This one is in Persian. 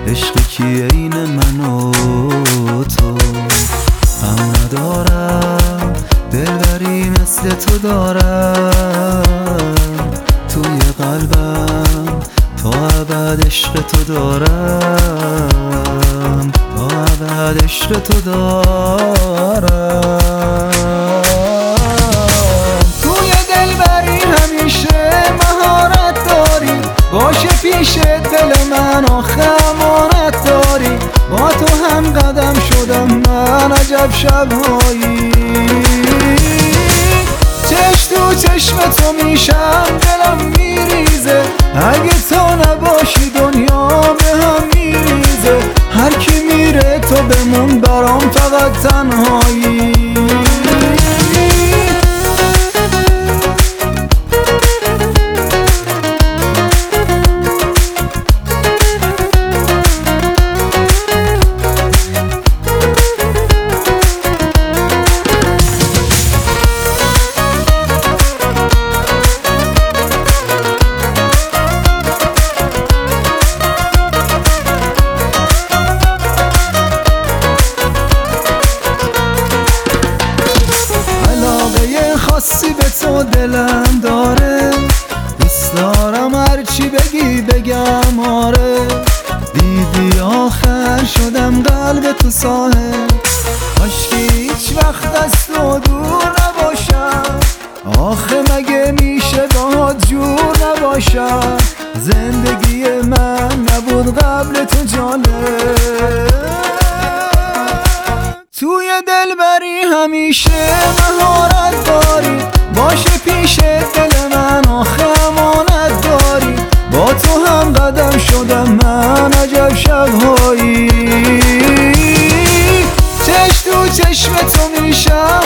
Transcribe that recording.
عشق کیه این من و تو؟ غم ندارم دلبری مثل تو دارم، توی قلبم تا ابد عشق تو دارم، تا ابد عشق تو دارم. توی دلبری همیشه مهارت داری، باشه پیش دل من آخه امانت داری. با تو هم قدم شدم من عجب شبهایی، چشم تو چشم تو میشم دلم میریزه. اگه تو نباشی دنیا به هم میریزه. هر کی میره تو بمون برام فقط تنهایی. خاصی به تو دلم داره، دوست دارم هرچی بگی بگم آره. دیدی آخر شدم قلب تو ساحل، کاشکی هیچ وقت از تو دور نباشم. آخه مگه میشه باهات جور نباشم؟ زندگی من نبود قبل تو جالب. توی دلبری همیشه مهارت داری، باشه پیش دل من آخه امانت داری. با تو هم قدم شدم من عجب شبهایی، چشم تو چشم تو میشم